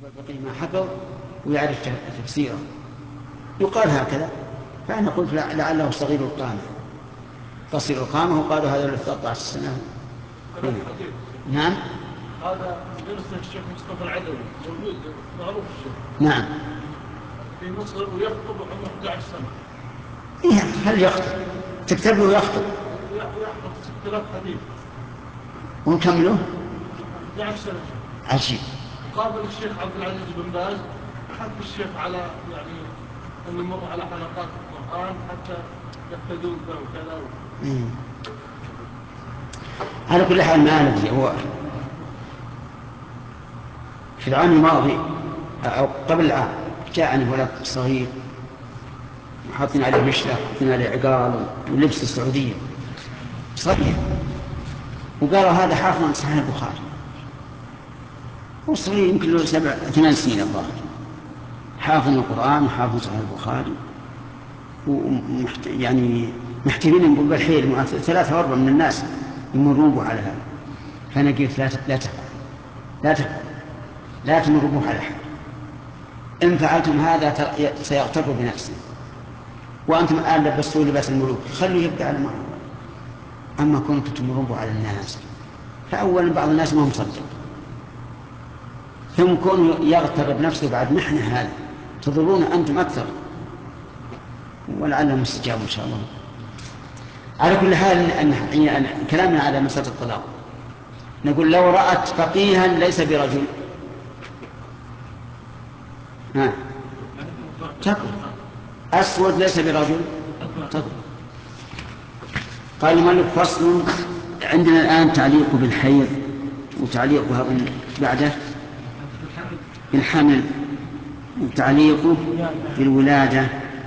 الفقيه ما حفظ ويعرف تفسيره، يقال هكذا. فأنا قلت لعله صغير القامة قصير القامة، وقالوا هذا له 13 سنة. نعم، هذا درسه الشيخ مصطفى العدوي، موجود معروف الشيخ. نعم، في مصر، ويخطب عمره 11 سنة. إيه، هل يخطب؟ تكتب له يخطب. يحفظ 6000 حديث. ونكمله 11 سنة. عجيب. قابل الشيخ عبد العزيز بن باز، حث الشيخ على يعني أن نمر على حلقات القرآن حتى يقتدون به وكذا. على كل حال ما ندري. هو في العام الماضي أو قبل العام جاءني ولد صغير حاطين عليه مشلة، حاطين عليه عقال ولبس السعودية صغير، وقالوا هذا حافظ عن صحيح البخاري، وصغير يمكن له 7-8 سنين الظاهر، حافظ القرآن وحافظ صحيح البخاري، يعني محتمين نقول بالحيل 3 أو 4 من الناس يمرون به على هذا. فأنا قلت لا تفعل، لا تمروا به على حال. إن فعلتم هذا سيغتر بنفسه، وأنتم الآن لبستوا لباس الملوك، خلوا يبقى على ما. أما كنتم تمرون به على الناس، فأولا بعض الناس ما هم مصدق، ثم كونوا يغتر بنفسه بعد محنة، هذا تضرون أنتم أكثر، ولعله مستجاب إن شاء الله. على كل حال أن كلامنا على مسألة الطلاق، نقول لو رأت فقيها ليس برجل تقول أسود ليس برجل تقول. قال المؤلف: فصل. عندنا الآن تعليق بالحيض، وتعليقها بعده بالحمل، وتعليقه بالولادة،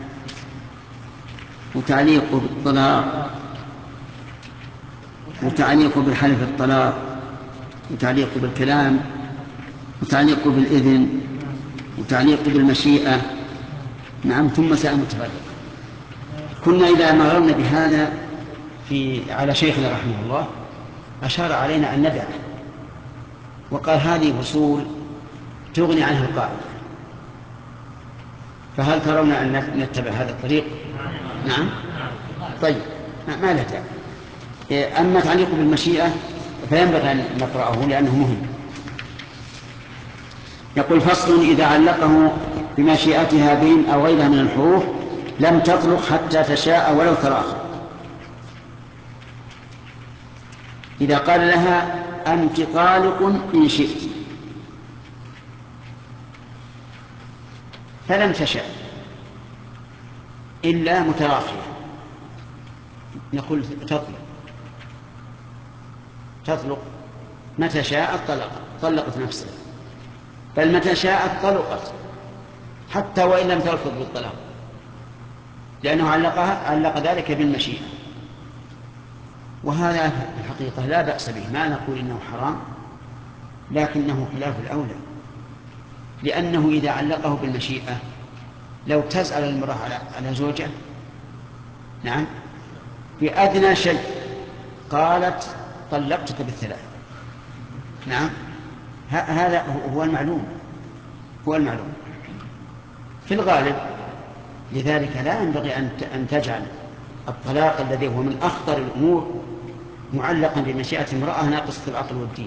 وتعليقه بالطلاق، وتعليقه بالحلف الطلاق، وتعليقه بالكلام، وتعليقه بالإذن، وتعليقه بالمشيئة. نعم، ثم سأل متفرق. كنا إذا مررنا بهذا على شيخنا رحمه الله أشار علينا أن ندعه، وقال هذه فصول تغني عنه القاعدة. فهل ترون أن نتبع هذا الطريق؟ نعم. طيب، ما له داعي. أما تعليق بالمشيئة فينبغي أن نقرأه لأنه مهم. يقول: فصل. إذا علقه بمشيئتها بين أو غيرها من الحروف لم تطلق حتى تشاء ولو تراخى. إذا قال لها: أنت طالق إن شئت، فلم تشاء إلا متراخية، نقول تطلق متى شاءت طلقت نفسها، بل متى شاءت طلقت حتى وإن لم تلفظ بالطلاق، لأنه علق ذلك بالمشيئة. وهذا في الحقيقة لا بأس به، ما نقول إنه حرام، لكنه خلاف الأولى، لأنه إذا علقه بالمشيئة لو تسأل المرأة على زوجة، نعم، بأدنى شيء قالت طلقتك بالثلاث، نعم، هذا هو المعلوم في الغالب. لذلك لا ينبغي أن تجعل الطلاق الذي هو من أخطر الأمور معلقا بمشيئة امرأة ناقصة العقل والدين.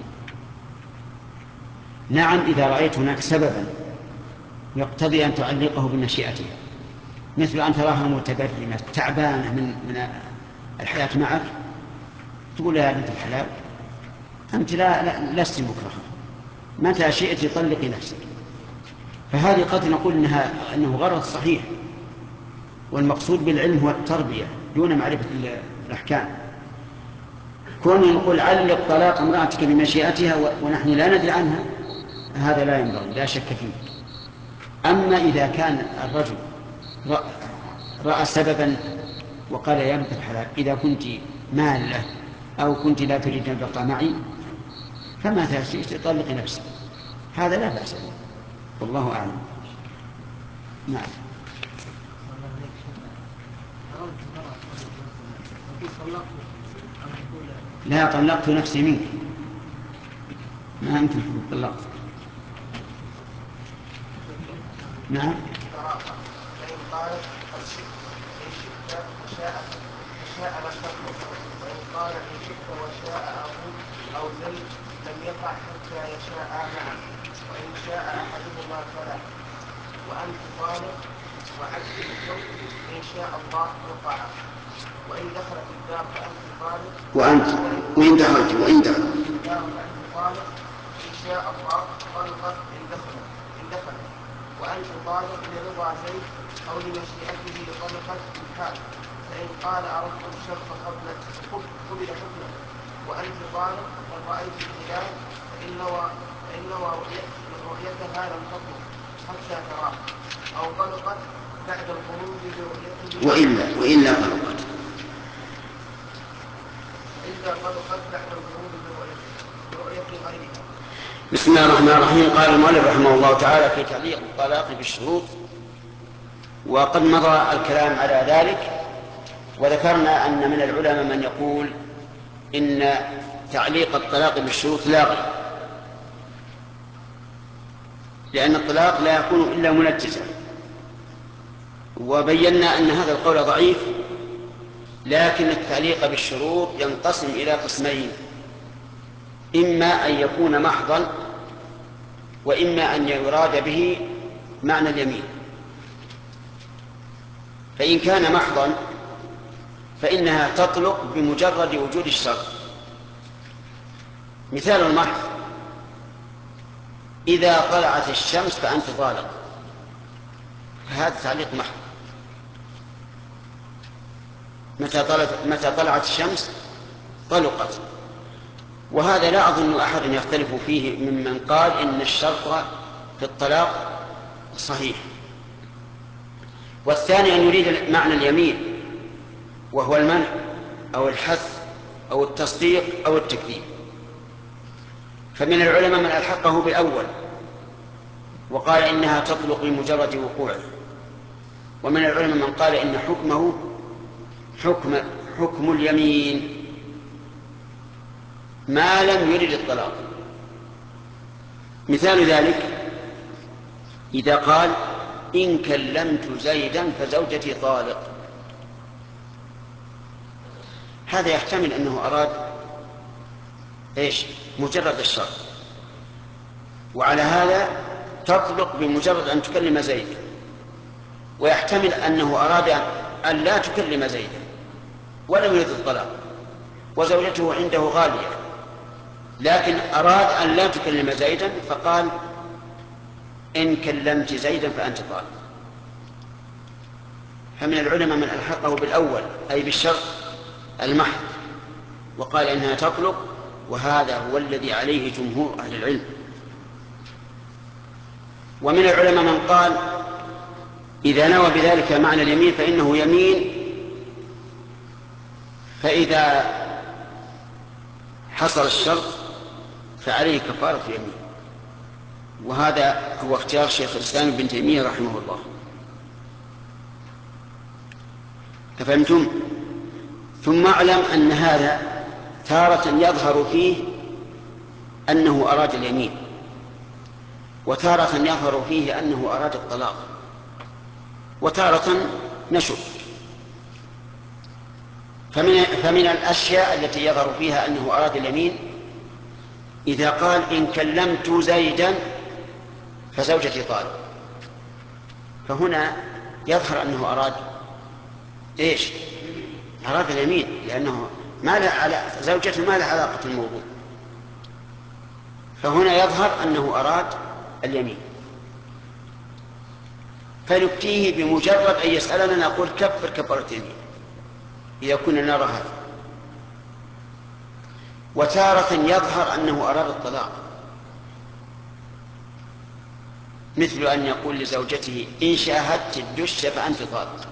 نعم، إذا رأيت هناك سببا يقتضي أن تعلقه بمشيئتها، مثل أن تراها متبرمة تعبانة من الحياة معك، تقول يا بنت الحلال أنت لست مكرهة، متى شئت طلقي نفسك. فهذه قد نقول أنه غرض صحيح، والمقصود بالعلم هو التربية دون معرفة الأحكام. كون نقول علق طلاق امرأتك بمشيئتها ونحن لا ندري عنها، هذا لا ينبغي، لا شك فيه. أما إذا كان الرجل رأى سببا وقال يا بنت الحلال إذا كنت مالة أو كنت لا تريد أن تبقى معي فما شئت طلقي نفسك، هذا لا بأس به، والله أعلم. نعم. لا، طلقت نفسي منك، ما أنت طلقت. نعم. فإن قالت قد شئت إن شئت فشاء لم تطلق، وإن قال إن شئت وشاء أبوك أو زيد لم يقع حتى يشاء معا، وإن شاء أحدهما فلا. وأنت طالق وعدت الزوج إن شاء الله وقع. وإن دخلت الدار فأنت طالق وإن دخلت الدار فأنت طالق إن شاء الله طلقت إن دخلت. وأنت طالق لرضا زيد أو لمشيئته طلقت بالحال. فإن قال أردت الشرط قبل حكمه. وأنت طالق إن رأيت الهلال فإن نوى رؤيتها لم تطلق حتى تراه، أو طلقت بعد الغروب برؤيته وإلا طلقت بعد الغروب برؤية غيرها. بسم الله الرحمن الرحيم. قال المؤلف رحمه الله تعالى في تعليق الطلاق بالشروط، وقد مضى الكلام على ذلك، وذكرنا أن من العلماء من يقول إن تعليق الطلاق بالشروط لاغي، لأن الطلاق لا يكون إلا منجزا، وبينا أن هذا القول ضعيف، لكن التعليق بالشروط ينقسم إلى قسمين: إما أن يكون محضا، وإما أن يراد به معنى اليمين. فإن كان محضا فإنها تطلق بمجرد وجود الشرط. مثال المحض: إذا طلعت الشمس فأنت طالق، فهذا تعليق محض. متى طلعت الشمس طلقت. وهذا لا أظن أحد يختلف فيه ممن قال إن الشرط في الطلاق صحيح. والثاني أن يريد معنى اليمين، وهو المنع أو الحث أو التصديق أو التكذيب. فمن العلماء من ألحقه بالأول وقال إنها تطلق بمجرد وقوعه، ومن العلماء من قال إن حكمه حكم اليمين ما لم يرد الطلاق. مثال ذلك: إذا قال إن كلمت زيدا فزوجتي طالق، هذا يحتمل أنه أراد مجرد الشرط، وعلى هذا تطلق بمجرد أن تكلم زيد. ويحتمل أنه أراد أن لا تكلم زيدا ولم يرد الطلاق، وزوجته عنده غالية، لكن أراد أن لا تكلم زيدا فقال إن كلمت زيدا فأنت طالق. فمن العلماء من ألحقه بالأول أي بالشرط المحض وقال إنها تطلق، وهذا هو الذي عليه جمهور أهل العلم. ومن العلماء من قال إذا نوى بذلك معنى اليمين فإنه يمين، فإذا حصل الشرط فعليه كفارة يمين. وهذا هو اختيار شيخ الإسلام ابن تيمية رحمه الله. أفهمتم؟ ثم اعلم أن هذا تارة يظهر فيه أنه أراد اليمين، وتارة يظهر فيه أنه أراد الطلاق، وتارة نشك. فمن الأشياء التي يظهر فيها أنه أراد اليمين إذا قال إن كلمت زيدا فزوجتي طالق، فهنا يظهر أنه أراد أراد اليمين، لأنه زوجته ما لها علاقة الموضوع، فهنا يظهر أنه أراد اليمين. فنفتيه بمجرد أن يسألنا نقول كفر كفارة يمين إذا كنا نرى هذا. وتارة يظهر أنه أراد الطلاق، مثل أن يقول لزوجته إن شاهدت الدش فأنت طالق،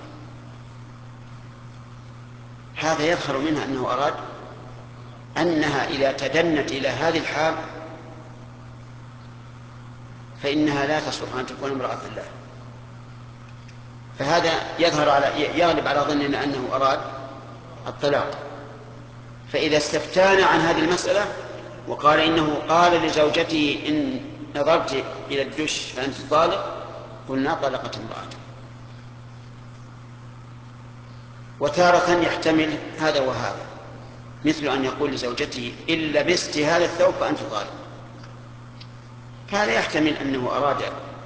هذا يظهر منها أنه أراد أنها إذا تدنت إلى هذه الحال فإنها لا تصلح أن تكون امرأة له. فهذا يغلب على ظننا أنه أراد الطلاق. فإذا استفتانا عن هذه المسألة وقال إنه قال لزوجته إن نظرت إلى الدش فأنت طالق، قلنا طلقت امرأته. وتارة يحتمل هذا وهذا، مثل أن يقول لزوجته إن لبست هذا الثوب فأنت طالق، هذا يحتمل أنه أراد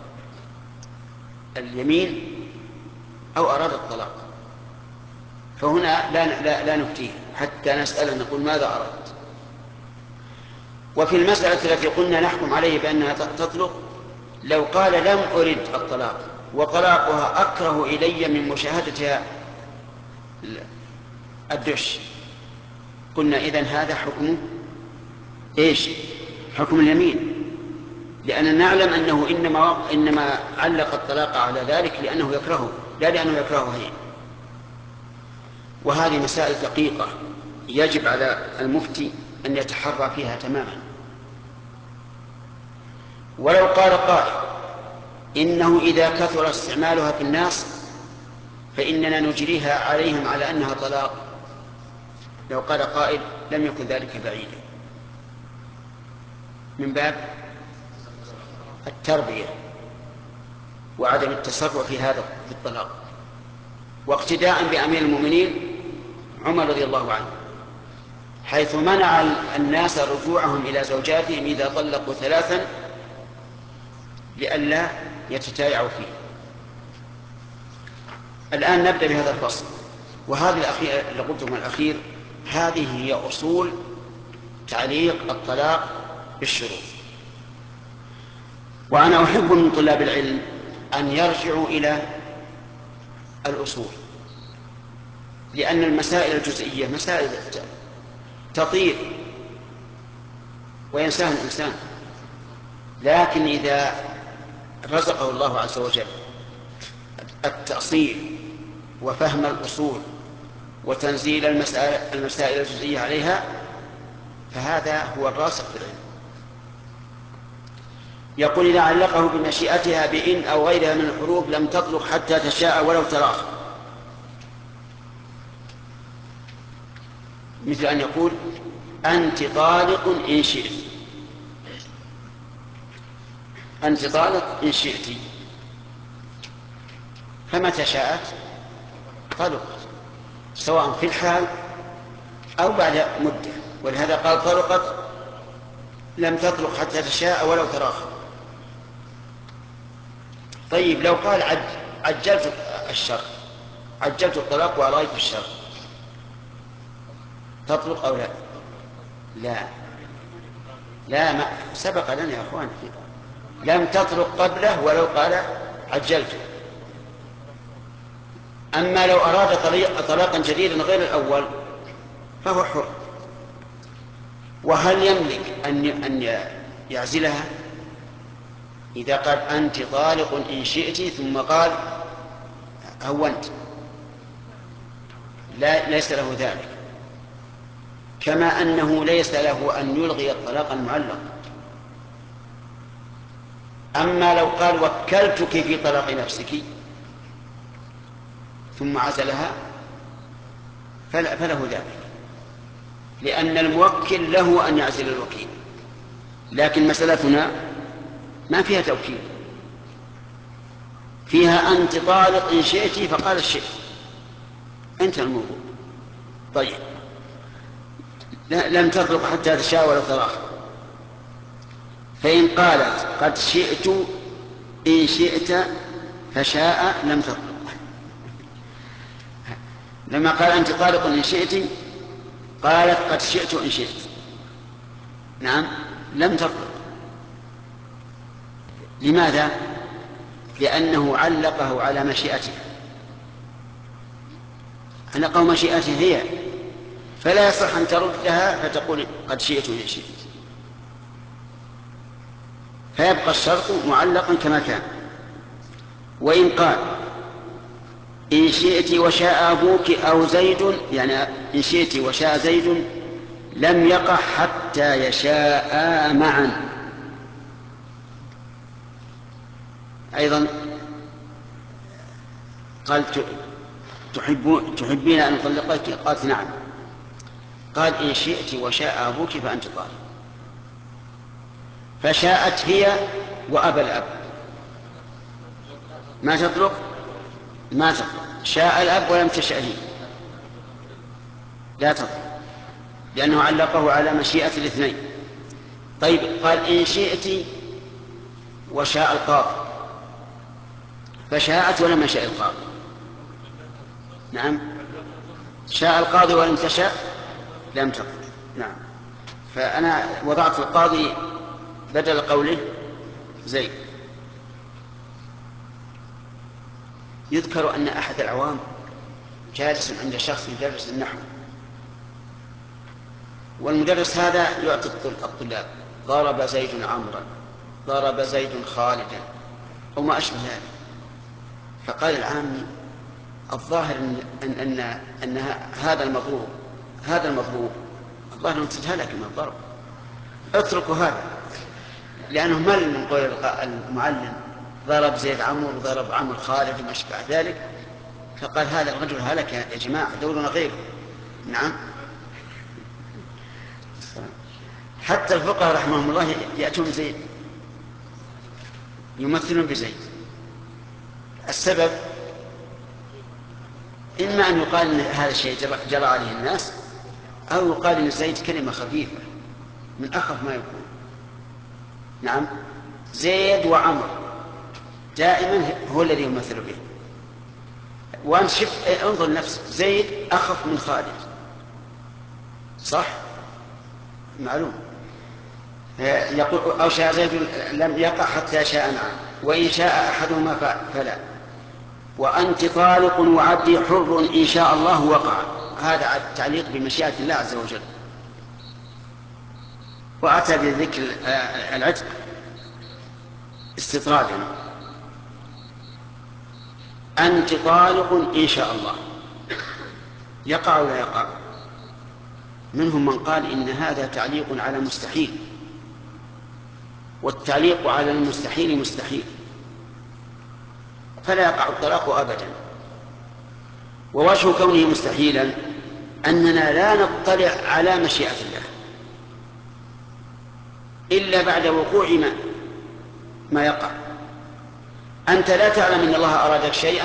اليمين أو أراد الطلاق، فهنا لا نفتيه حتى نسأل نقول ماذا أردت. وفي المسألة التي قلنا نحكم عليه بأنها تطلق، لو قال لم أرد الطلاق وطلاقها أكره إلي من مشاهدتها الدش، قلنا إذن هذا حكمه إيش؟ حكم اليمين، لأننا نعلم أنه إنما علق الطلاق على ذلك لأنه يكرهه، لا لأنه يكرهه هي. وهذه مسائل دقيقة يجب على المفتي أن يتحرى فيها تماما. ولو قال قائل إنه إذا كثر استعمالها في الناس فإننا نجريها عليهم على أنها طلاق، لو قال قائل لم يكن ذلك بعيدا من باب التربية وعدم التسرع في هذا في الطلاق، واقتداء بأمير المؤمنين عمر رضي الله عنه، حيث منع الناس رجوعهم إلى زوجاتهم إذا طلقوا ثلاثا لئلا يتتايعوا فيه. الآن نبدأ بهذا الفصل، وهذه الأخير اللي قلته من الأخير هذه هي أصول تعليق الطلاق بالشروط. وأنا أحب من طلاب العلم أن يرجعوا إلى الأصول، لأن المسائل الجزئية مسائل تطير وينساها الإنسان، لكن إذا رزقه الله عز وجل التأصيل وفهم الأصول وتنزيل المسائل الجزئية عليها فهذا هو الراسخ في العلم. يقول إذا علقه بمشيئتها بإن أو غيرها من الحروف لم تطلق حتى تشاء ولو تراخ، مثل أن يقول أنت طالق إن شئت، أنت طالق إن شئت، فمتى شاءت طلقت سواء في الحال أو بعد مدة، ولهذا قال طلقت لم تطلق حتى تشاء ولو تراخ. طيب لو قال عجلت الشر، عجلت الطلاق وألغيت الشر، تطلق أو لا؟ لا ما سبق لنا يا أخوان، لم تطلق قبله ولو قال عجلت. أما لو أراد طلاقا جديدا غير الأول فهو حر. وهل يملك أن يعزلها إذا قال أنت طالق إن شئت ثم قال هونت؟ ليس له ذلك، كما أنه ليس له أن يلغي الطلاق المعلق. أما لو قال وكلتك في طلاق نفسك ثم عزلها فله ذلك، لأن الموكل له أن يعزل الوكيل، لكن مسألتنا ما فيها توكيل، فيها أنت طالق إن شئت فقال الشئت، انتهى الموضوع. طيب لم تطلق حتى تشاء ولو تراخ، فإن قالت قد شئت إن شئت فشاء لم تطلق. لما قال أنت طالق إن شئت قالت قد شئت إن شئت، نعم لم تطلق. لماذا؟ لأنه علقه على مشيئته، علقه مشيئته هي، فلا يصح أن تردها فتقول قد شئت إن شئت، فيبقى الشرط معلقا كما كان. وإن قال إن شئت وشاء أبوك أو زيد، يعني إن شئت وشاء زيد لم يقع حتى يشاء معا. أيضا قال تحبين أن أطلقك؟ قالت نعم. قال إن شئت وشاء أبوك فأنت طالق، فشاءت هي وأبى الأب، ما تطلق شاء الأب ولم تشأ هي لا تطلق، لأنه علقه على مشيئة الاثنين. طيب قال إن شئت وشاء القاضي، فشاءت ولم يشاء القاضي. نعم، شاء القاضي ولم تشاء لم تطلق. نعم، فأنا وضعت القاضي بدل قوله زيد. يذكر أن أحد العوام جالس عند شخص يدرس النحو، والمدرس هذا يعطي الطلاب ضرب زيد عمرا، ضرب زيد خالدا، أو ما أشبه ذلك. فقال العامي الظاهر أن هذا المضروب الظاهر نستهلك من الضرب، اتركوا هذا، لأنه مل من قول المعلم ضرب زيد عمرو وضرب عمرو خالد وما أشبه ذلك. فقال هذا الرجل هلك يا جماعة، دورنا غيره. نعم، حتى الفقهاء رحمهم الله يأتون زيد، يمثلون بزيد. السبب إما أن يقال أن هذا الشيء جرى عليه الناس، أو يقال أن زيد كلمة خفيفة من أخف ما يكون. نعم، زيد وعمر دائما هو الذي يمثل به. وأن انظر نفسك، زيد أخف من خالد، صح؟ معلوم. يقول أو شاء زيد لم يقع حتى شاء نعم، وإن شاء أحدهما فلا، وأنت طالق وعبدي حر إن شاء الله وقع. هذا التعليق بمشيئة الله عز وجل. وأتى بذكر العتق استطرادا، أنت طالق إن شاء الله، يقع ولا يقع؟ منهم من قال إن هذا تعليق على مستحيل، والتعليق على المستحيل مستحيل، فلا يقع الطلاق أبدا. ووجه كونه مستحيلا أننا لا نطلع على مشيئة الله إلا بعد وقوع ما يقع. أنت لا تعلم أن الله أرادك شيئا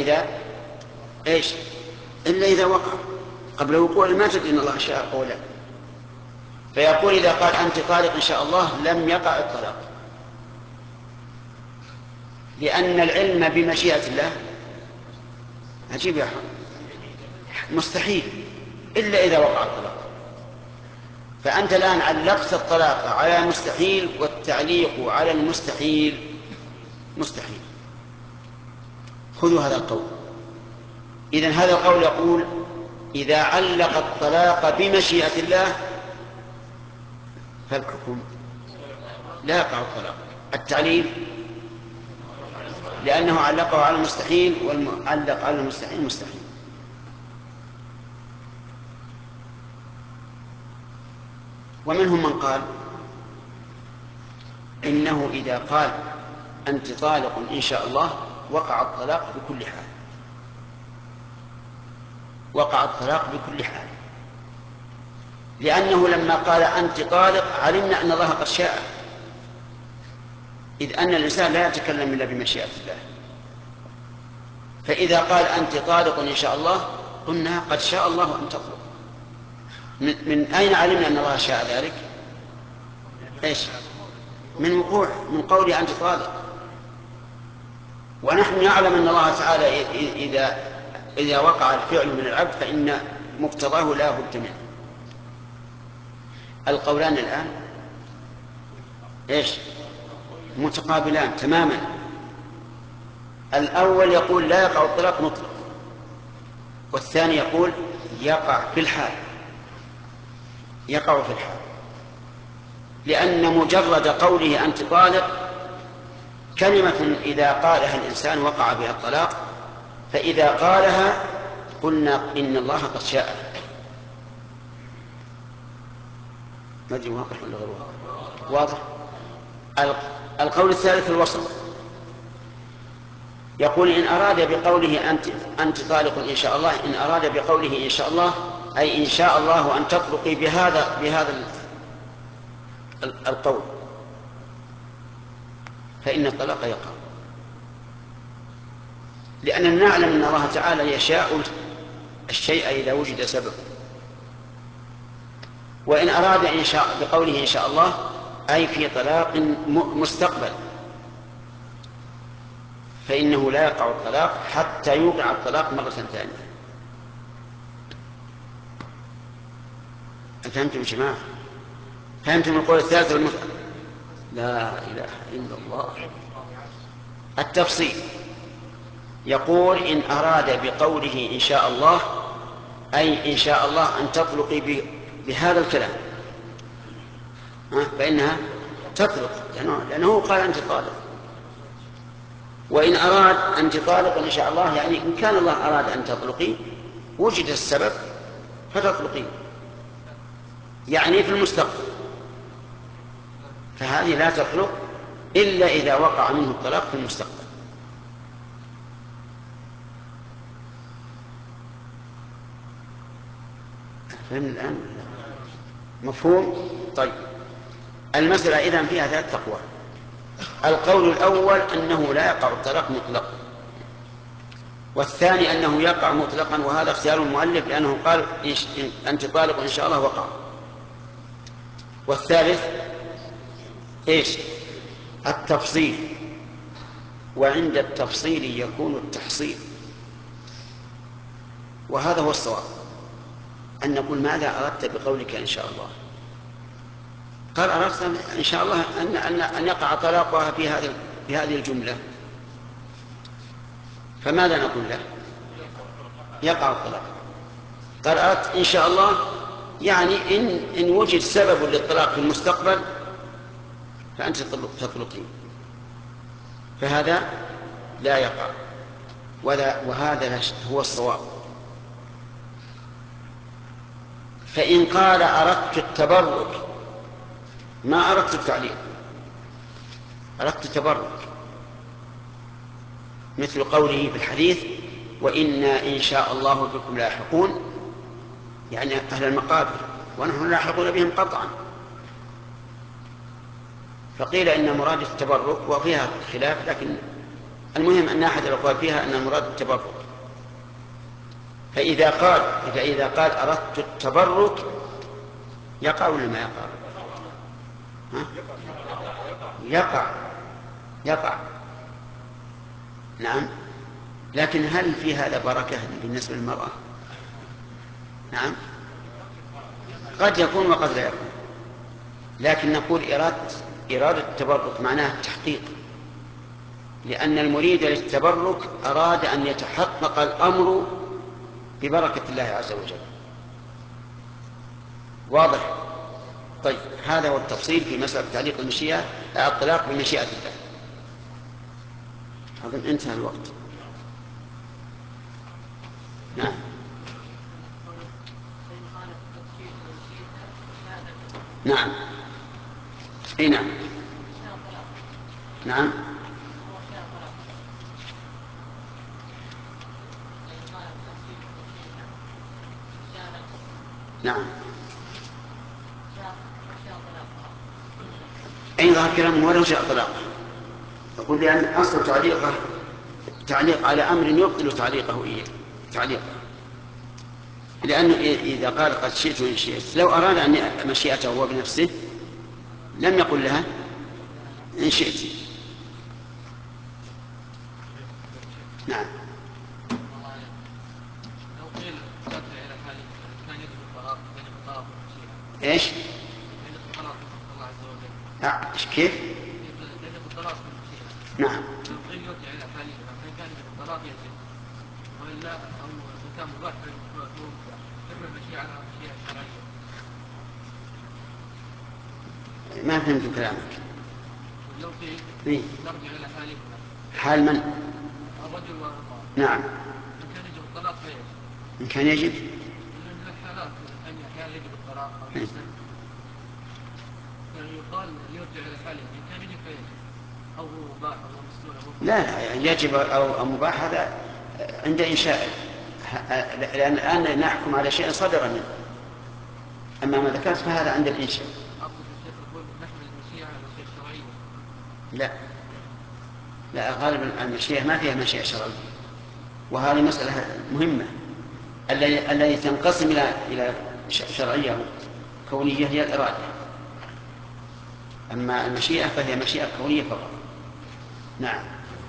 إلا إذا وقع. قبل وقوع ما تدري أن الله شاء أو لا. فيقول إذا قال أنت طالق إن شاء الله لم يقع الطلاق، لأن العلم بمشيئة الله عجيب يا مستحيل إلا إذا وقع الطلاق. فأنت الآن علقت الطلاق على مستحيل، والتعليق على المستحيل مستحيل. خذوا هذا القول. إذن هذا القول يقول إذا علق الطلاق بمشيئة الله فالحكم لا يقع الطلاق. التعليل لأنه علقه على المستحيل، والمعلق على المستحيل مستحيل. ومنهم من قال إنه إذا قال أنت طالق إن شاء الله وقع الطلاق بكل حال، وقع الطلاق بكل حال، لأنه لما قال أنت طالق علمنا أن الله قد شاء، إذ أن الإنسان لا يتكلم إلا بمشيئة الله. فإذا قال أنت طالق إن شاء الله قلنا قد شاء الله أن تطلق. من أين علمنا أن الله شاء ذلك؟ إيش؟ من قول أنت طالق. ونحن نعلم أن الله تعالى إذا وقع الفعل من العبد فإن مقتضاه لا بد منه. القولان الآن إيش؟ متقابلان تماما. الأول يقول لا يقع الطلاق مطلق، والثاني يقول يقع في الحال، يقع في الحال، لأن مجرد قوله أنت طالق كلمة إذا قالها الإنسان وقع بها الطلاق، فإذا قالها قلنا إن الله قد شاء. ما أدري واضح ولا غير واضح؟ القول الثالث الوسط، يقول إن أراد بقوله أنت طالق إن شاء الله، إن أراد بقوله إن شاء الله أي إن شاء الله أن تطلقي بهذا القول، فإن الطلاق يقع. لأننا نعلم أن الله تعالى يشاء الشيء إذا وجد سبب. وإن أراد إن شاء بقوله إن شاء الله أي في طلاق مستقبل، فإنه لا يقع الطلاق حتى يوقع الطلاق مرة ثانية. أفهمتم يا جماعة؟ فهمتم القول الثالث والمثل؟ لا إله إلا الله. التفصيل يقول إن أراد بقوله إن شاء الله أي إن شاء الله أن تطلقي بهذا الكلام فإنها تطلق، لأنه قال أنت طالق. وإن أراد أنت طالق إن شاء الله يعني إن كان الله أراد أن تطلقي وجد السبب فتطلقي، يعني في المستقبل، فهذه لا تطلق إلا إذا وقع منه الطلاق في المستقبل. فهم الآن؟ مفهوم؟ طيب، المسألة إذن فيها ثلاث أقوال. القول الأول أنه لا يقع الطلاق مطلقا، والثاني أنه يقع مطلقا، وهذا اختيار المؤلف لأنه قال أنت طالق إن شاء الله وقع. والثالث إيش؟ التفصيل، وعند التفصيل يكون التحصيل، وهذا هو الصواب، أن نقول ماذا أردت بقولك إن شاء الله؟ قال أردت إن شاء الله أن يقع طلاقها في هذه الجملة، فماذا نقول له؟ يقع الطلاق. قال أردت إن شاء الله يعني إن وجد سبب للطلاق في المستقبل فأنت تطلقين، فهذا لا يقع، وهذا هو الصواب. فإن قال أردت التبرك ما أردت التعليق، أردت التبرك، مثل قوله في الحديث وإنا إن شاء الله بكم لاحقون، يعني أهل المقابر، ونحن لاحقون بهم قطعا. فقيل إن مراد التبرك، وفيها خلاف، لكن المهم أن أحد الأقوال فيها أن المراد التبرك. فإذا قال أردت التبرك يقع ولا ما يقع؟ يقع. نعم، لكن هل في هذا بركة بالنسبة للمرأة؟ نعم، قد يكون وقد لا يكون، لكن نقول إرادة التبرك معناها التحقيق، لأن المريد للتبرك أراد أن يتحقق الأمر ببركة الله عز وجل. واضح؟ طيب، هذا هو التفصيل في مسألة تعليق المشيئة، الطلاق بمشيئة الله. أظن انتهى الوقت. نعم. نعم. اي نعم. نعم. نعم. أي ظهر كلامه ولو شاء طلاقه، يقول لأن أصل تعليق على أمر يبطل تعليقه، لأنه إذا قال قد شئت وإن شئت، لو أراد أن مشيئته هو بنفسه لم يقل لها إن شئت. نعم. ايش؟ كيف؟ نعم. ما فهمت كلامك. لو إيه؟ نرجع الى حالهما، حال من؟ الرجل والمرأة. نعم. إن كان يجب الطلاق فيجب. إن كان يجب؟ من الحالات أحيانا يجب الطلاق أو يحسن، يعني يقال يرجع إلى حاله إن كان يجب فيجب، أو هو مباح أو مسنون أو لا، يجب أو مباح هذا عند إنشاء، لأن الآن نحكم على شيء صدر منه، أما ما ذكرت فهذا عند الإنشاء. أقصد الشيخ يقول نحمل المشيئة على الشيء الشرعي. لا، غالبا المشيئة ما فيها مشيئة شرعية، وهذه مسألة مهمة. الذي تنقسم إلى شرعية كونية هي الإرادة، أما المشيئة فهي مشيئة كونية فقط. نعم.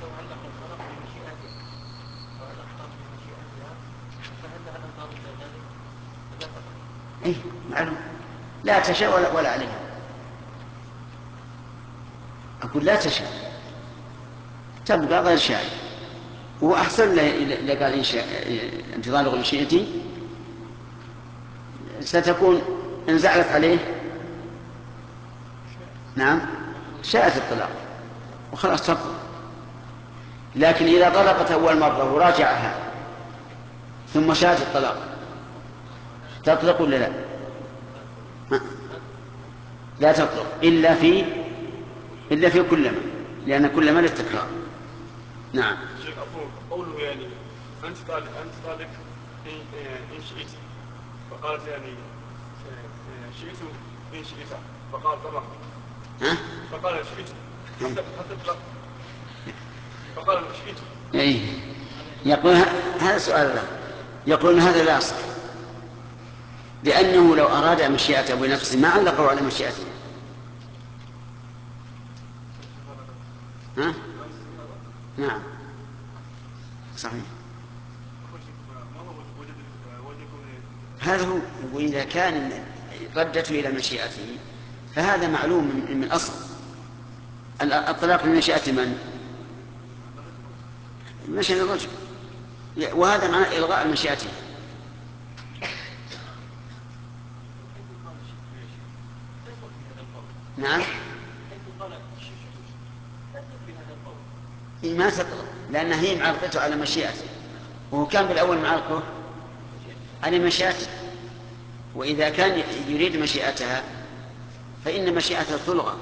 إيه معلوم، لا تشاء ولا عليها. أقول لا تشاء تبقى غير شاء، وأحسن إذا قال أنت طالق إن شئت ستكون إن زعلت عليه نعم شاءت الطلاق وخلاص تطلق. لكن إذا طلقت أول مرة وراجعها ثم شاءت الطلاق تطلق ولا لا؟ لا تطلق إلا في كلما، لأن كلما للتكرار. نعم. شيخ قوله يعني أنت طالق إن شئت، فقالت يعني شئت إن شئت، فقال طلق. فقال شئت حتى طلق، فقال شئت. إيه يقول هذا سؤال له، يقولون هذا لا يصح، لأنه لو أراد مشيئته بنفسه ما علقوا على مشيئته. نعم صحيح. هذا هو. وإذا كان ردته إلى مشيئته فهذا معلوم من أصل. الطلاق من مشيئة من؟ مشيئة الرجل، وهذا معنى إلغاء مشيئته. نعم ما تطلق، لأن هي معرقته على مشيئته، وهو كان بالأول معرقه على مشيئته، وإذا كان يريد مشيئتها فإن مشيئتها تلغى،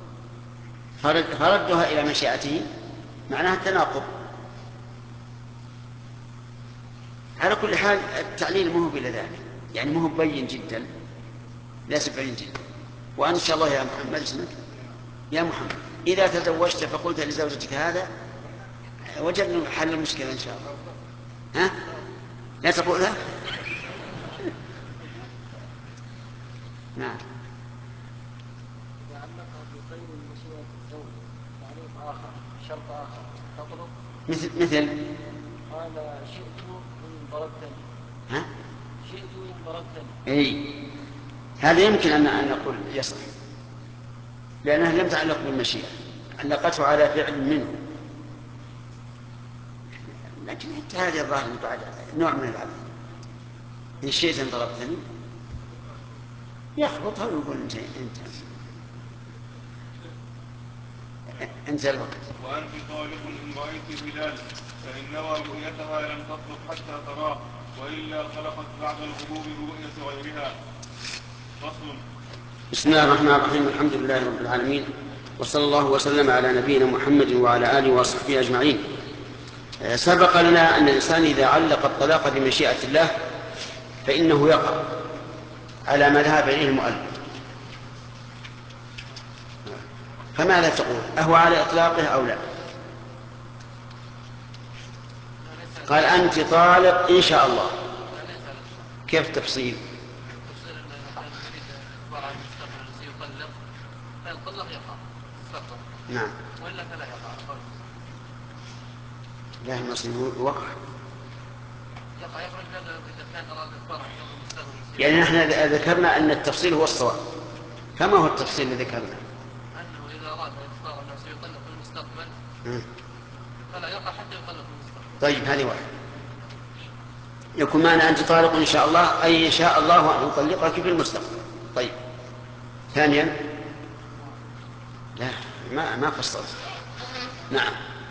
فردها إلى مشيئته معناها التناقض. على كل حال التعليل مو بلا ذلك، يعني مو بين جدا، ليس بين جدا. وأن شاء الله يا محمد اسمك يا محمد إذا تزوجت فقلت لزوجتك هذا وجدنا حل المشكلة إن شاء الله. ها لا تقولها. نعم. إذا علقها بقيد مشيئة الزوج تعريف آخر شرط آخر تطلق. مثل قال شئت إن ضربتني. ها شئت إن ضربتني. إيه هذا يمكن أن نقول يصح، لأنها لم تعلق بالمشيئة، علقته على فعل منه. لكن هذه الظاهر بعد نوع من العبث. إن شئت أن ضربتني يخبطها ويقول انت الوقت. وأنت طالق إن رأيت بذلك، فإن نوى رؤيتها لم تطلق حتى تراه، وإلا خلقت بعد الغروب برؤية غيرها. فصل. بسم الله الرحمن الرحيم. الحمد لله رب العالمين، وصلى الله وسلم على نبينا محمد وعلى آله وصحبه أجمعين. سبق لنا أن الإنسان إذا علق الطلاق بمشيئة الله فإنه يقع على ما ذهب إليه المؤلف. فماذا تقول؟ أهو على إطلاقه أو لا؟ قال أنت طالق إن شاء الله. كيف التفصيل؟ نعم. وإلا فلا يقع. لا المصير وقع. يخرج إذا كان أراد الفرع المستقبل. يعني نحن ذكرنا أن التفصيل هو الصواب. فما هو التفصيل الذي ذكرنا؟ أنه إذا أراد الفرع أنه سيطلق في المستقبل فلا يقع حتى يطلق في المستقبل. طيب هذه واحد. يكون معنى أنت طالق إن شاء الله أي إن شاء الله أن يطلقك في المستقبل. طيب ثانيا لا ما فصلت. نعم.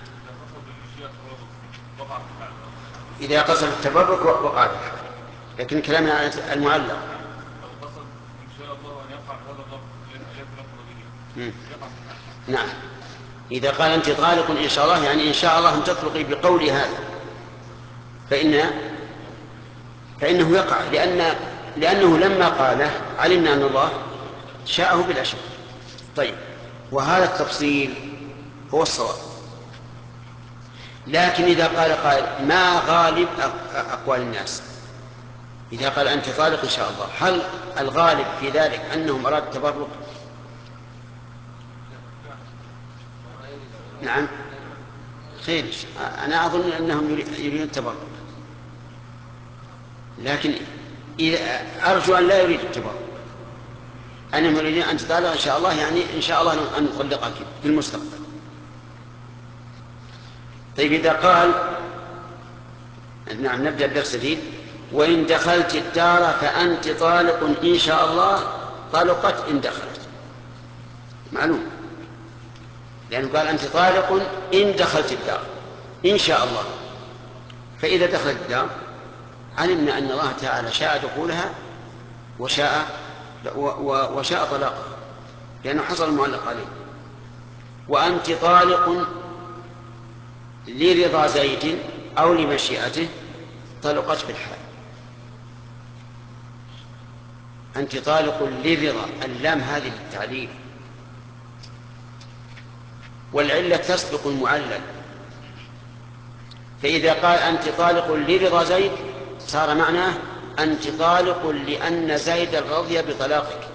إذا قصد التبرك وقع، لكن كلامنا عن المعلق. نعم. إذا قال أنت طالق إن شاء الله يعني إن شاء الله أن تطلقي بقولي هذا فإنه يقع، لأنه لما قاله علمنا أن الله شاءه بلا شك. طيب وهذا التفصيل هو الصواب. لكن إذا قال قائل ما غالب أقوال الناس؟ إذا قال أنت طالق إن شاء الله، هل الغالب في ذلك أنهم أرادوا التبرك؟ نعم خير، أنا أظن أنهم يريدون التبرك، لكن أرجو أن لا يريد التبرك، أنهم يريدون أن تطالق إن شاء الله، يعني إن شاء الله أن نطلقك في المستقبل. طيب إذا قال نعم نبدأ الدرس جديد، وإن دخلت الدار فأنت طالق إن شاء الله، طلقت إن دخلت، معلوم، لأنه قال أنت طالق إن دخلت الدار إن شاء الله. فإذا دخلت الدار علمنا أن الله تعالى شاء دخولها وشاء طلاقها، لأنه حصل المعلق عليه. وأنت طالق لرضا زيد أو لمشيئته، طلقت في الحال. أنت طالق لرضا، اللام هذه للتعليل، والعلة تسبق المعلل. فإذا قال أنت طالق لرضا زيد صار معناه أنت طالق لأن زيد رضي بطلاقك.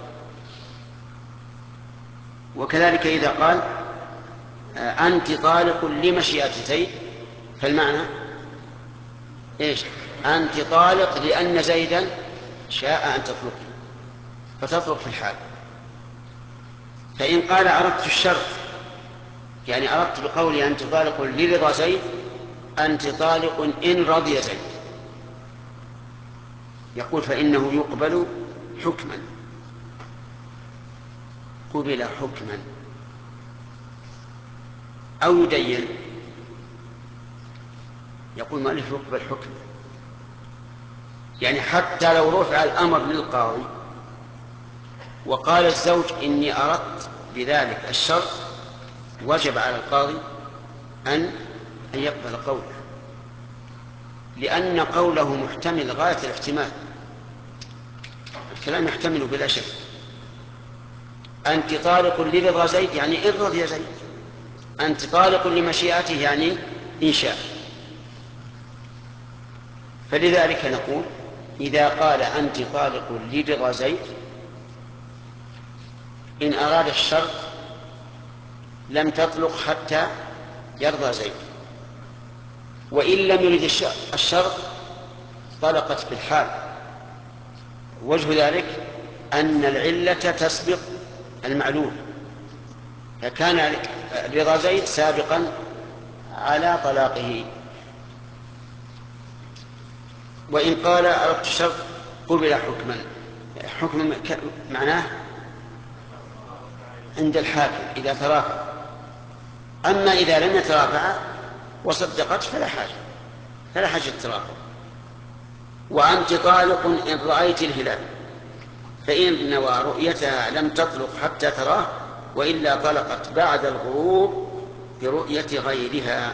وكذلك إذا قال أنت طالق لمشيئة زيد، فالمعنى إيش؟ أنت طالق لأن زيدا شاء أن تطلقي، فتطلق في الحال. فإن قال أردت الشرط، يعني أردت بقولي أنت طالق لرضا زيد، أنت طالق إن رضي زيد، يقول فإنه يقبل حكما، قبل حكما، أو يدين، يقول مؤلف يقبل حكما، يعني حتى لو رفع الأمر للقاضي وقال الزوج إني أردت بذلك الشرط، وجب على القاضي أن يقبل قوله، لأن قوله محتمل غاية الاحتمال، الكلام يحتمل بلا شك. أنت طالق لرضا زيد يعني إن رضي زيد، أنت طالق لمشيئته يعني إن شاء. فلذلك نقول إذا قال أنت طالق لرضا زيد إن أراد الشرط لم تطلق حتى يرضى زيد، وإن لم يرد الشرط طلقت في الحال. وجه ذلك أن العلة تسبق المعلوم، فكان رضا زيد سابقا على طلاقه. وإن قال أردت الشرط قبل حكما، حكم معناه عند الحاكم إذا ترافع، أما إذا لم يترافع وصدقت فلا حاجة الترافع. وأنت طالق إن رأيت الهلال، فإن نوى رؤيتها لم تطلق حتى تراه، وإلا طلقت بعد الغروب برؤية غيرها.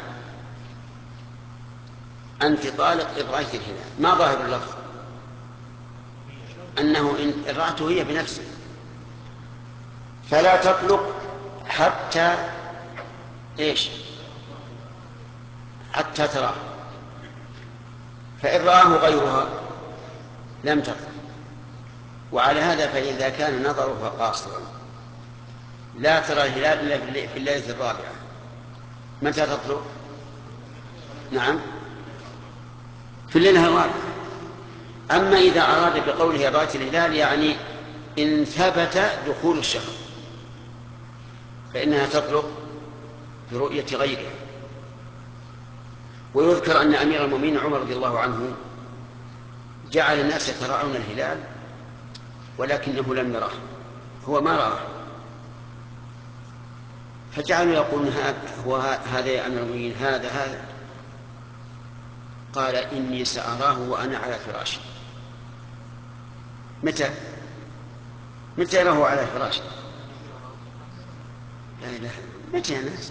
أنت طالق إن رأيت الهلال، ما ظاهر اللفظ؟ أنه إن رأته هي بنفسه، فلا تطلق حتى إيش؟ حتى تراه. فإن رآه غيرها لم تطلق. وعلى هذا فإذا كان نظرها قاصرا لا ترى الهلال إلا في الليلة الرابعة، متى تطلق؟ نعم في الليلة الرابعة. أما إذا أراد بقوله رأيت الهلال يعني إن ثبت دخول الشهر فإنها تطلق برؤية غيره. ويذكر أن أمير المؤمنين عمر رضي الله عنه جعل الناس يتراءون الهلال ولكنه لم يراه، هو ما راه، فجعلوا يقولون هذا يا أمير المؤمنين هذا قال إني سأراه وأنا على فراشي. متى يراه على فراشي؟ لا إله، متى يا ناس؟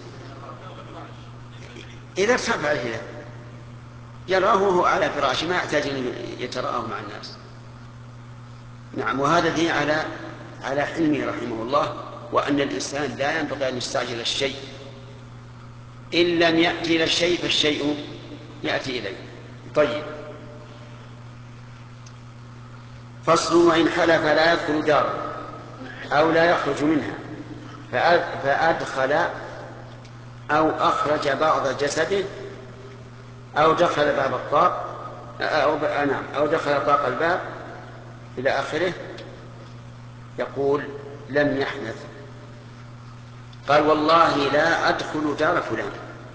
إذا ارتفع الهلال يراه وهو على فراشه، ما يحتاج أن يتراءى مع الناس. نعم. وهذا دين على حلمه رحمه الله، وأن الإنسان لا ينبغي أن يستعجل الشيء، إن لم يأتي إلى الشيء فالشيء يأتي إليه. طيب، فصل: وإن حلف لا يدخل داره أو لا يخرج منها فأدخل أو أخرج بعض جسده أو دخل باب الطاق أو دخل طاق الباب إلى آخره، يقول لم يحنث. قال: والله لا أدخل دار فلان،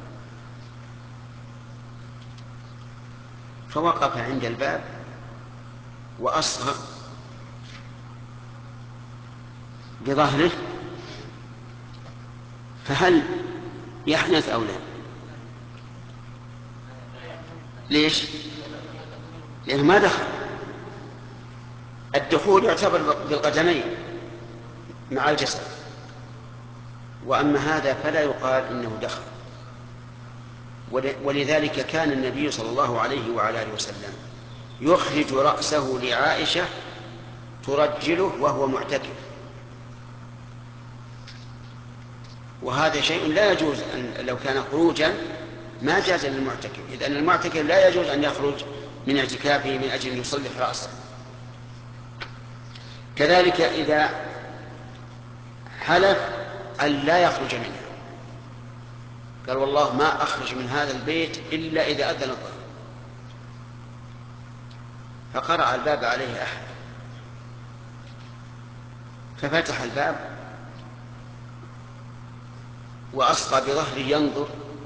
فوقف عند الباب وأصغى بظهره، فهل يحنث أو لا؟ ليش؟ لأنه ما دخل. الدخول يعتبر بالقدمين مع الجسد، وأما هذا فلا يقال إنه دخل. ولذلك كان النبي صلى الله عليه وعلى آله وسلم يخرج رأسه لعائشة ترجله وهو معتكف، وهذا شيء لا يجوز. لو كان خروجا ما جاز للمعتكف، إذ أن المعتكف لا يجوز أن يخرج من اعتكافه من أجل أن يصلح رأسه. كذلك إذا حلف أن لا يخرج منه، قال: والله ما أخرج من هذا البيت إلا إذا أذن الظهر، فقرع الباب عليه أحد، ففتح الباب وأصغى بظهره ينظر،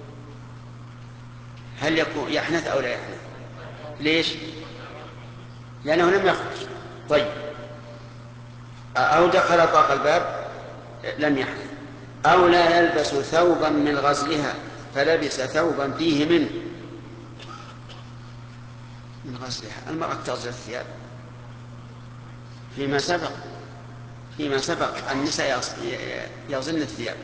هل يكون يحنث أو لا يحنث؟ ليش؟ لأنه لم يخرج. طيب، أو دخل طاق الباب لم يحنث. أو لا يلبس ثوبا من غزلها فلبس ثوبا فيه منه. من غزلها، المرأة تغزل الثياب. فيما سبق النساء يغزلن الثياب.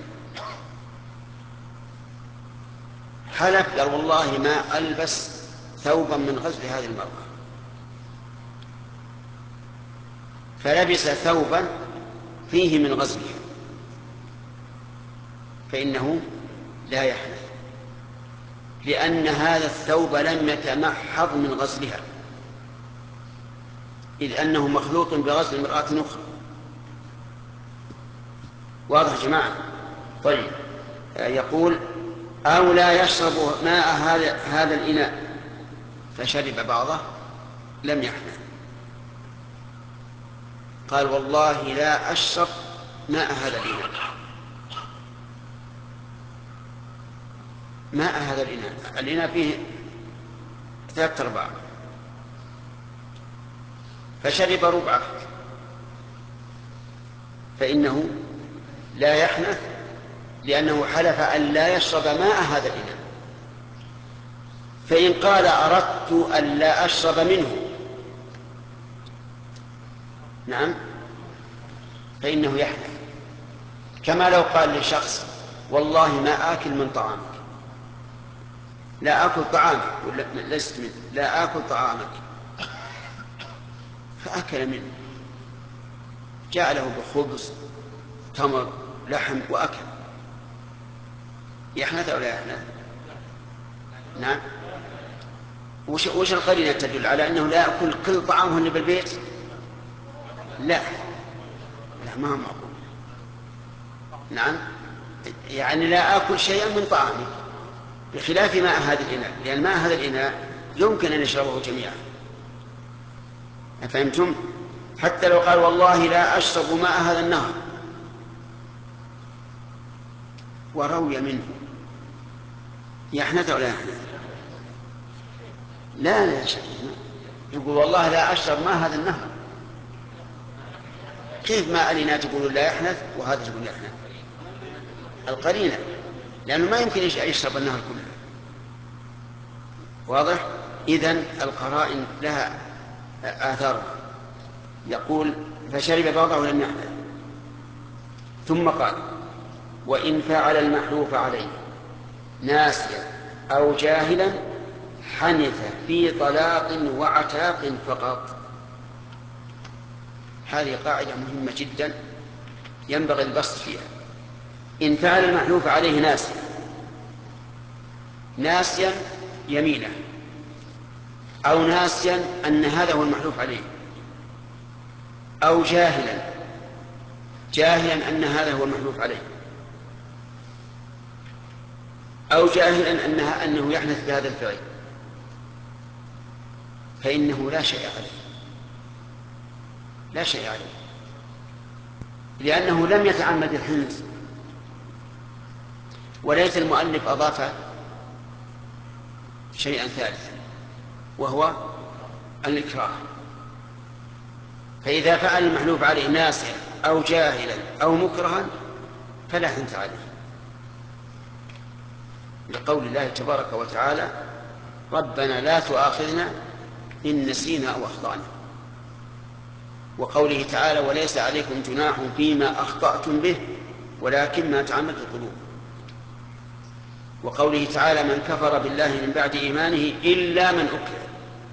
حلف قال: والله ما ألبس ثوبا من غزل هذه المرأة، فلبس ثوبا فيه من غزلها، فإنه لا يحنث، لأن هذا الثوب لم يتمحض من غزلها، إذ أنه مخلوط بغزل امرأة أخرى. واضح يا جماعة؟ طيب، يقول: أو لا يشرب ماء هذا الإناء فشرب بعضه لم يحنث. قال: والله لا أشرب ماء هذا الإناء. ماء هذا الإناء فيه 3/4، فشرب ربعه، فإنه لا يحنث، لأنه حلف أن لا يشرب ماء هذا الإناء. فإن قال: أردت أن لا أشرب منه، نعم، فإنه يحنث. كما لو قال لشخص: والله ما آكل من طعامك، لا آكل طعامك، لست منه، لا آكل طعامك، فأكل منه، جاء له بخبز تمر لحم وأكل، يحنث أو لا يحنث؟ نعم. وش القرينة تدل على أنه لا يأكل كل طعامه اللي بالبيت؟ لا، ما هو معقول. نعم، يعني لا آكل شيئا من طعامي، بخلاف ماء هذا الإناء، لأن ماء هذا الإناء يمكن أن يشربه جميعا. أفهمتم؟ حتى لو قال: والله لا أشرب ماء هذا النهر، وروي منه، يحنث أو لا يحنث؟ لا يا شيخ، يقول: والله لا أشرب ماء هذا النهر. كيف ماء الإناء تقول لا يحنث وهذا تقول يحنث؟ القرينة، لأنه ما يمكن يشرب النهر كله. واضح؟ إذن القرائن لها آثار. يقول: فشرب بعضه لم يحنث. ثم قال: وإن فعل المحلوف عليه ناسيا أو جاهلا حنث في طلاق وعتاق فقط. هذه قاعدة مهمة جدا ينبغي البسط فيها. إن فعل المحلوف عليه ناسيا، ناسيا يمينه، أو ناسيا أن هذا هو المحلوف عليه، أو جاهلا أن هذا هو المحلوف عليه، أو جاهلا أنه يحنث بهذا الفعل، فإنه لا شيء عليه، لأنه لم يتعمد الحنث. وليس المؤلف أضاف شيئا ثالثا وهو الإكراه. فإذا فعل المحلوف عليه ناسيا أو جاهلا أو مكرها فلا حنث عليه، لقول الله تبارك وتعالى: ربنا لا تؤاخذنا إن نسينا أو أخطأنا. وقوله تعالى: وليس عليكم جناح فيما أخطأتم به ولكن ما تعمدت القلوب. وقوله تعالى: من كفر بالله من بعد إيمانه إلا من أكره.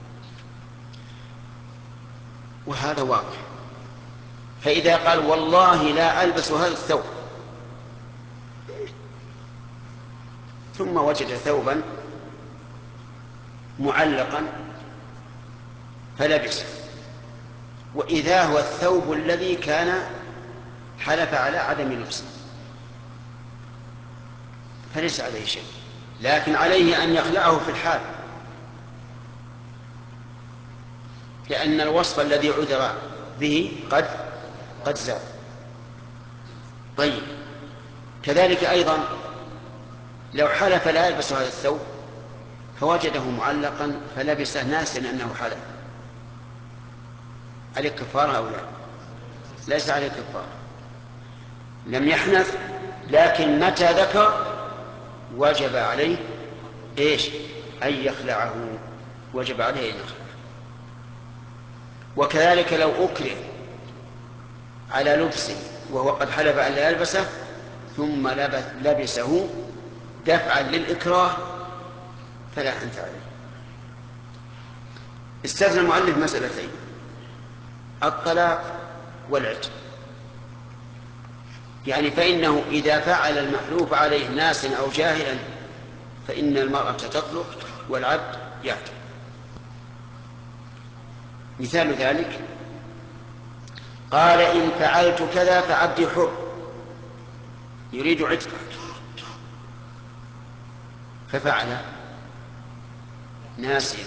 وهذا واضح. فإذا قال: والله لا ألبس هذا الثوب، ثم وجد ثوبا معلقا فلبسه، وإذا هو الثوب الذي كان حلف على عدم لبسه، فليس عليه شيء، لكن عليه أن يخلعه في الحال، لأن الوصف الذي عذر به قد زال. طيب، كذلك أيضا لو حلف لا يلبس هذا الثوب فوجده معلقا فلبسه ناسا أنه حلف، عليه كفارة أو لا؟ ليس عليه كفارة، لم يحنث، لكن متى ذكر وجب عليه أن يخلعه، وجب عليه أن يخلعه. وكذلك لو أكره على لبسه وهو قد حلف أن لا يلبسه ثم لبسه دفعا للإكراه فلا حنث عليه. استثنى المؤلف مسألتين: الطلاق والعتق. يعني فإنه إذا فعل المحلوف عليه ناسا أو جاهلا فإن المرأة تطلق والعبد يعتق. مثال ذلك: قال: إن فعلت كذا فعبدي حر، يريد عتقه، ففعل ناسيا،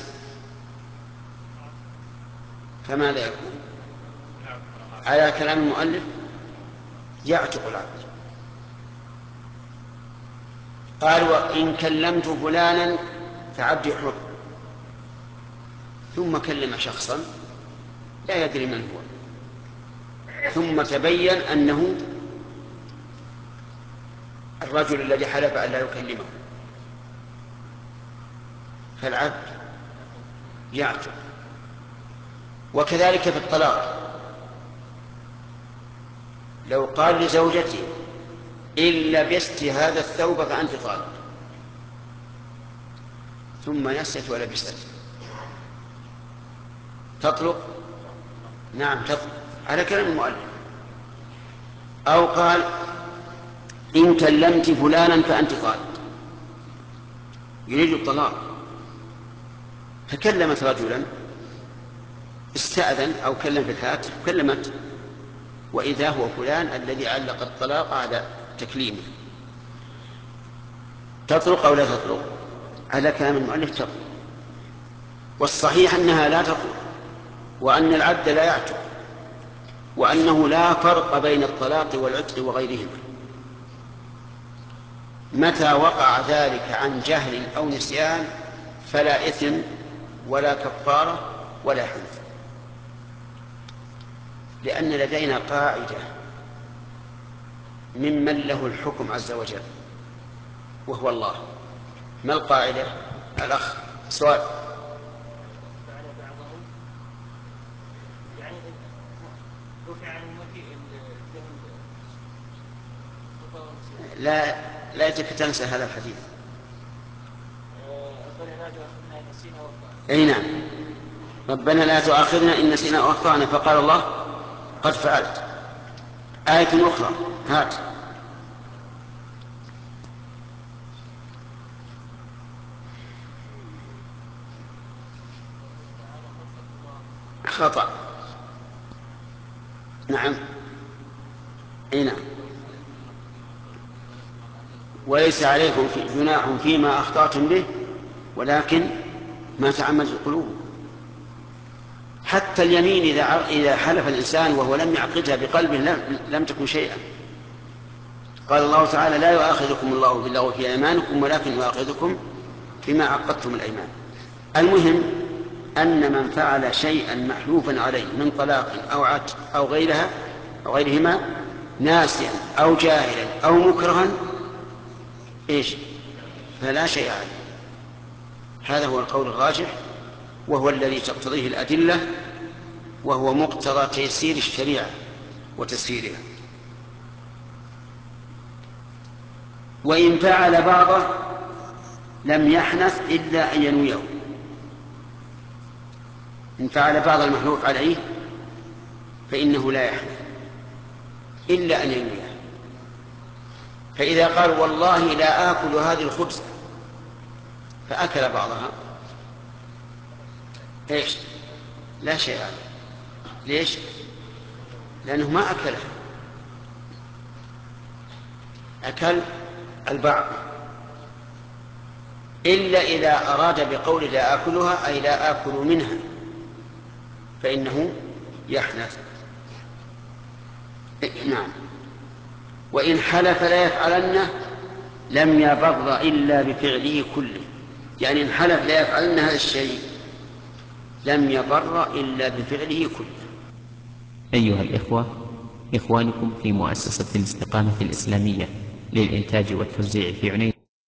فماذا يكون؟ على كلام المؤلف يعتق العبد. قال: وإن كلمت فلانا فعبدي حر، ثم كلم شخصا لا يدري من هو، ثم تبين أنه الرجل الذي حلف أن لا يكلمه، فالعبد يعتق. وكذلك في الطلاق، لو قال لزوجته: إن لبست هذا الثوب فأنت طالق، ثم نست ولبست، تطلق؟ نعم تطلق على كلام المؤلف. أو قال: إن كلمت فلانا فأنت طالق، يريد الطلاق، فكلمت رجلا، استأذن أو كلم في الهاتف، كلمت، وإذا هو فلان الذي علق الطلاق على تكليمه، تطلق أو لا تطلق؟ على كلام المؤلف تطلق. والصحيح أنها لا تطلق، وأن العبد لا يعتق، وأنه لا فرق بين الطلاق والعتق وغيرهما. متى وقع ذلك عن جهل أو نسيان فلا إثم ولا كفارة ولا حنث، لأن لدينا قاعدة ممن له الحكم عز وجل وهو الله. ما القاعدة؟ الأخ سؤال. لا يجب تنسى هذا الحديث. أي نعم، ربنا لا تؤاخذنا إن نسينا أو أخطأنا، فقال الله: قد فعلت. آية أخرى، هات. خطأ. نعم. نعم. وليس عليكم جناح فيما أخطأتم به ولكن ما تعمدت القلوب. حتى اليمين إذا حلف الإنسان وهو لم يعقدها بقلبه لم تكن شيئا. قال الله تعالى: لا يؤاخذكم الله باللغو في أيمانكم ولكن يؤاخذكم بما عقدتم الأيمان. المهم أن من فعل شيئا محلوفا عليه من طلاق أو عتق أو غيرهما ناسيا أو جاهلا أو مكرها فلا شيء عليه. هذا هو القول الراجح وهو الذي تقتضيه الأدلة وهو مقتضى تيسير الشريعة وتسهيلها. وإن فعل بعضه لم يحنث إلا أن ينويه. إن فعل بعض المحلوف عليه فإنه لا يحنث إلا أن ينويه. فإذا قال: والله لا آكل هذه الخبزة، فأكل بعضها، لا شيء عليه. ليش؟ لأنه ما أكلها، أكل البعض. إلا إذا أراد بقول لا آكلها أي لا آكل منها فإنه يحنث. نعم. وإن حلف لا يفعلنه لم يبر إلا بفعله كله. يعني إن حلف لا يفعلن هذا الشيء لم يبر إلا بفعله كله. أيها الإخوة، إخوانكم في مؤسسة الاستقامة الإسلامية للإنتاج والتوزيع في عنيزة